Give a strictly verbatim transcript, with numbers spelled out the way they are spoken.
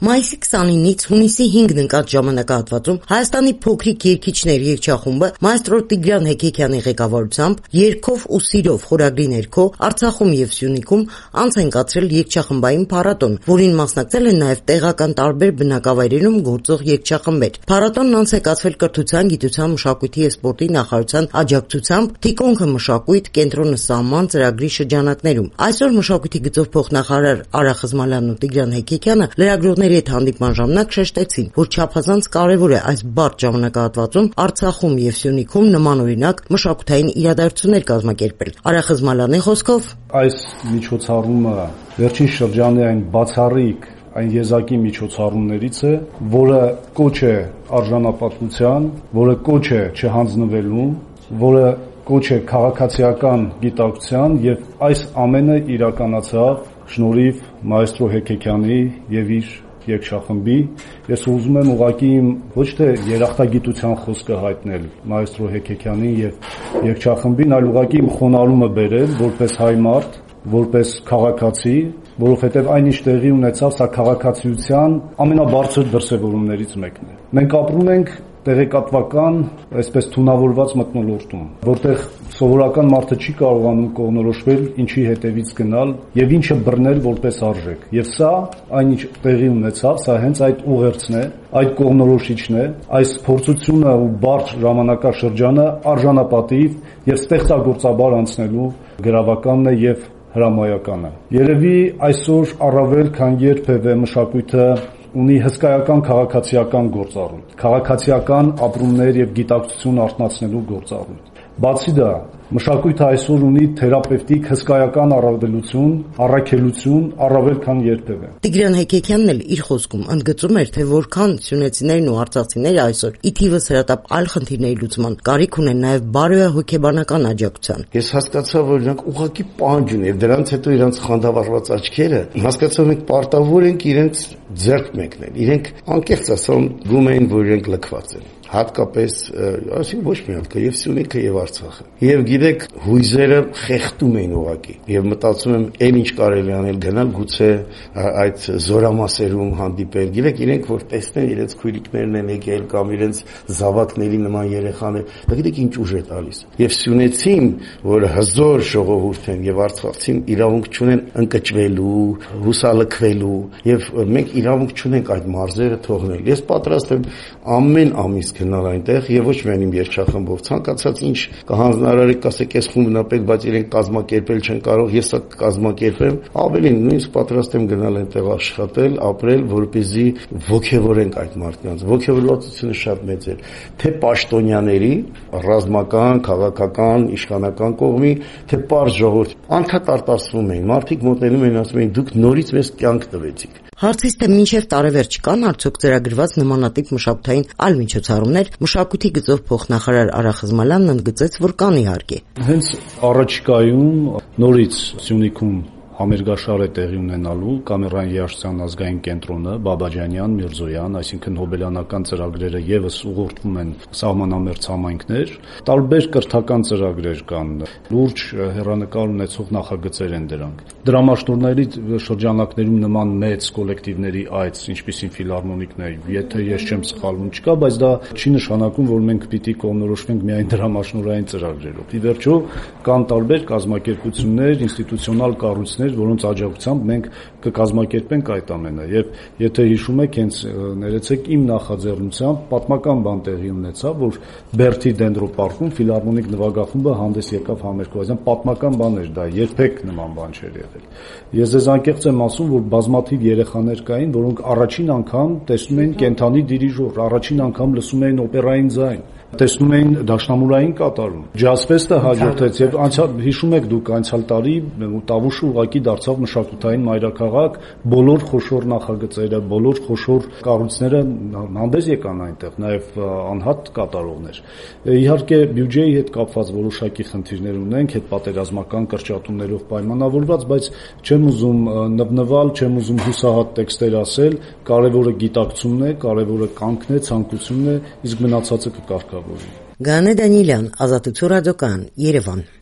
Մայիսի քսանինից հունիսի հինգն ընկած ժամանակահատվածում Հայաստանի փոքրիկ երգիչներ երգչախումբը մայստրո Տիգրան Հեկեկյանի ղեկավարությամբ «Երգով ու սիրով» խորագրի ներքո Արցախում եւ Սյունիքում անց են կացրել երգչախմբային փառատոն, որին մասնակցել են նաեւ տեղական տարբեր բնակավայրերում գործող երգչախմբեր։ Փառատոնն անց է կացվել Կրթության, գիտության, մշակույթի եւ սպորտի նախարարության աջակցությամբ «Թիկունքը մշակույթ, կենտրոնը սահման» ծրագրի շրջանակներում։ Այսօր մշակույթի գծով փոխնախարար Արա Խզմալյանն ու Տիգրան Հեկեկյանը լրագրողների հետ հանդիպման ժամանակ շեշտեցին, որ չափազանց կարևոր է այս բարդ ժամանակահատվածում Արցախում եւ Սյունիքում նմանօրինակ մշակութային իրադարձություններ կազմակերպել։ Արա Խզմալյանի խոսքով այս միջոցառումը վերջին շրջանի այն բացառիկ այն եզակի միջոցառումներից է, որը կոչ է արժանապատվության, որը կոչ է չհանձնվելու, որը կոչ է քաղաքացիական գիտակցության եւ այս ամենը իրականացավ շնորհիվ մայստրո Հեկեկյանի եւ իր երգչախմբի։ Ես ուզում եմ ուղղակի ոչ թե երախտագիտության խոսքը հայտնել մայստրո Հեկեկյանին եւ երգչախմբին, այլ ուղղակի իմ խոնարհումը բերել որպես հայ մարդ, որպես քաղաքացի, որովհետեւ այնինչ տեղի ունեցավ, սա քաղաքացիության ամենաբարձր դրսևորումներից մեկն է։ Մենք ապրում ենք տեղեկատվական, այսպես թունավորված մթնոլորտում, որտեղ սովորական մարդը չի կարողանում կողմնորոշվել ինչի հետևից գնալ եւ ինչը բռնել որպես արժեք։ Եվ սա այնինչ տեղի ունեցավ, սա հենց այդ ուղերձն է, այդ կողմնորոշիչն է, այս փորձությունը ու բարդ ժամանակաշրջանը արժանապատիվ եւ ստեղծագործաբար անցնելու գրավականն է եւ հրամայականը։ Երևի այսօր առավել քան երբևէ մշակույթը ունի հսկայական քաղաքացիական գործառույթ, քաղաքացիական ապրումներ եւ գիտակցություն արթնացնելու գործառույթ։ Բացի դա, մշակույթը այսօր ունի թերապևտիկ հսկայական առավելություն, առաքելություն, առավել քան երբևէ։ Տիգրան Հեկեկյանն էլ իր խոսքում ընդգծում էր, թե որքան սյունեցիներն ու արցախցիները այսօր ի թիվս հրատապ այլ խնդիրների լուծման կարիք ունեն նաեւ բարոյահոգեբանական աջակցության։ Ես հասկացա, որ նրանք ուղղակի պահանջ ունեն, եւ դրանց հետո իրենց խանդավառված աչքերը, հասկացա մենք պարտավոր ենք իրենց ձեռք մեկնել։ Իրենք անկեղծ ասեմ, գում էին, որ իրենք լքված են։ Հատկապես, այսինքն ոչ մի հատ, եւ Սյունիքը եւ Արցախը։ Եվ գիտեք, հույզերը խեղդում էին ուղղակի։ Եվ մտածում եմ, այն ինչ կարելի անել գնալ, գուցե այդ զորամասերում հանդիպել։ Գիտեք, իրենք որ տեսնեն իրենց քույրիկներն են եկել կամ իրենց զավակների նման երեխաներ, դա գիտեք ինչ ուժ է տալիս։ Եվ Սյունեցին, որ հզոր ժողովուրդ են եւ Արցախցին իրավունք չունեն ընկճվելու, հուսալքվելու, եւ մենք իրավունք չունենք այդ մարզերը թողնել։ Ես պատրաստ եմ ամեն ամիս գնալ այնտեղ եւ ոչ միայն իմ երգչախմբով, ցանկացած ինչ կհանձնարարի, կասեք, ես խումբն ապեք, բայց իրենք կազմակերպել չեն կարող, ես սա կազմակերպեմ, ավելին նույնիսկ պատրաստ եմ գնալ այնտեղ աշխատել, ապրել, որպեսզի ոգևորենք այդ մարդկանց։ Ոգևորվածությունը շատ մեծ է, թե պաշտոնյաների, ռազմական, քաղաքական, իշխանական կողմի, թե պարզ ժողովրդի։ Անդադ արտասվում էին, մարդիկ մոտենում էին, ասում էին, դուք նորից մեզ կյանք տվեցիք։ Հարցից թե մինչև տարեվերջ կան արդյոք ծրագրված նմանատիպ մշակութային այլ միջոցառումներ, մշակույթի գծով փոխնախարար Արա Խզմալյանն ընդգծեց, որ կան իհարկե։ Հենց առաջիկայում նորից Սյունիքում համերգաշար է տեղի ունենալու Կամերային երաժշտության ազգային կենտրոնը, Բաբաջանյան, Միրզոյան, այսինքն հոբելյանական ծրագրերը եւս ուղղորդվում են սահմանամերձ համայնքներ, տարբեր կրթական ծրագրեր կան, լուրջ հեռանկար ունեցող նախագծեր են դրանք։ Դրամաշնորհների շրջանակներում նման մեծ կոլեկտիվների այց, ինչպիսին ֆիլհարմոնիկն է, եթե ես չեմ սխալվում, չկա, բայց դա չի նշանակում, որ մենք պիտի կողմնորոշվենք միայն դրամաշնորհային ծրագրերով։ Ի վերջո կան տարբեր կազմակերպություններ, ինստիտուցիոնալ կառույցներ, որոնց աջակցությամբ մենք կկազմակերպենք այդ ամենը։ Եվ եթե հիշում եք, հենց ներեցեք իմ նախաձեռնությամբ պատմական բան տեղի ունեցավ, որ Բերթի դենդրոպարկում ֆիլհարմոնիկ նվագախումբը հանդես եկավ համերգով, պատմական բան էր դա, երբեք նման բան չէր եղել։ Ես ձեզ անկեղծ եմ ասում, որ բազմաթիվ երեխաներ կային, որոնք առաջին անգամ տեսնում էին կենթանի դիրիժոր, առաջին անգամ լսում էին օպերային ձայն, տեսնում էին դաշնամուրային կատարում։ Ջազֆեստը հաջորդեց եւ անցյալ հիշում եք դուք անցյալ տարի Տավուշը ուղղակի դարձավ մշակութային մայրաքաղաք, բոլոր խոշոր նախագծերը, բոլոր խոշոր կառույցները հանդես եկան այնտեղ, նաեւ անհատ կատարողներ։ Իհարկե բյուջեի հետ կապված որոշակի խնդիրներ ունենք, հետպատերազմական կրճատումներով պայմանավորված, բայց չեմ ուզում նվնվալ, չեմ ուզում հուսահատ տեքստեր ասել, կարևորը գիտակցումն է, կարևորը կամքն է, ցանկությունն է, իսկ մնացածը կկարգավորվի։ Գանե Դանիելյան, Ազատություն ռադիոկայան, Երևան։